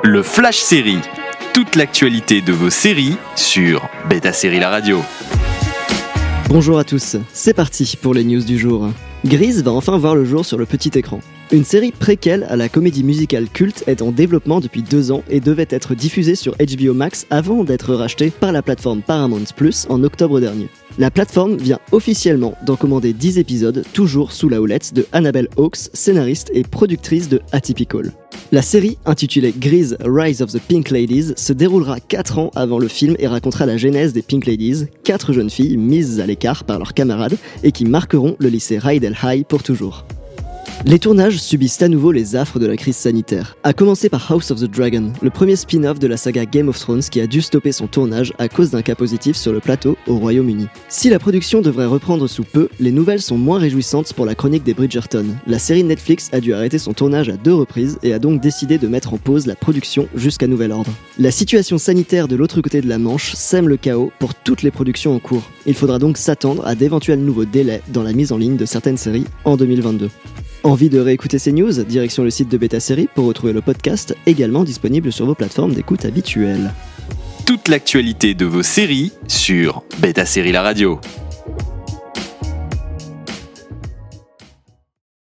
Le Flash Série. Toute l'actualité de vos séries sur Beta Série La Radio. Bonjour à tous, c'est parti pour les news du jour. Grease va enfin voir le jour sur le petit écran. Une série préquelle à la comédie musicale culte est en développement depuis 2 ans et devait être diffusée sur HBO Max avant d'être rachetée par la plateforme Paramount Plus en octobre dernier. La plateforme vient officiellement d'en commander 10 épisodes, toujours sous la houlette de Annabelle Hawkes, scénariste et productrice de Atypical. La série, intitulée Grease Rise of the Pink Ladies, se déroulera 4 ans avant le film et racontera la genèse des Pink Ladies, 4 jeunes filles mises à l'écart par leurs camarades et qui marqueront le lycée Rydell High pour toujours. Les tournages subissent à nouveau les affres de la crise sanitaire, à commencer par House of the Dragon, le premier spin-off de la saga Game of Thrones qui a dû stopper son tournage à cause d'un cas positif sur le plateau au Royaume-Uni. Si la production devrait reprendre sous peu, les nouvelles sont moins réjouissantes pour la chronique des Bridgerton. La série Netflix a dû arrêter son tournage à 2 reprises et a donc décidé de mettre en pause la production jusqu'à nouvel ordre. La situation sanitaire de l'autre côté de la Manche sème le chaos pour toutes les productions en cours. Il faudra donc s'attendre à d'éventuels nouveaux délais dans la mise en ligne de certaines séries en 2022. Envie de réécouter ces news? Direction le site de Beta Série pour retrouver le podcast, également disponible sur vos plateformes d'écoute habituelles. Toute l'actualité de vos séries sur Beta Série La Radio.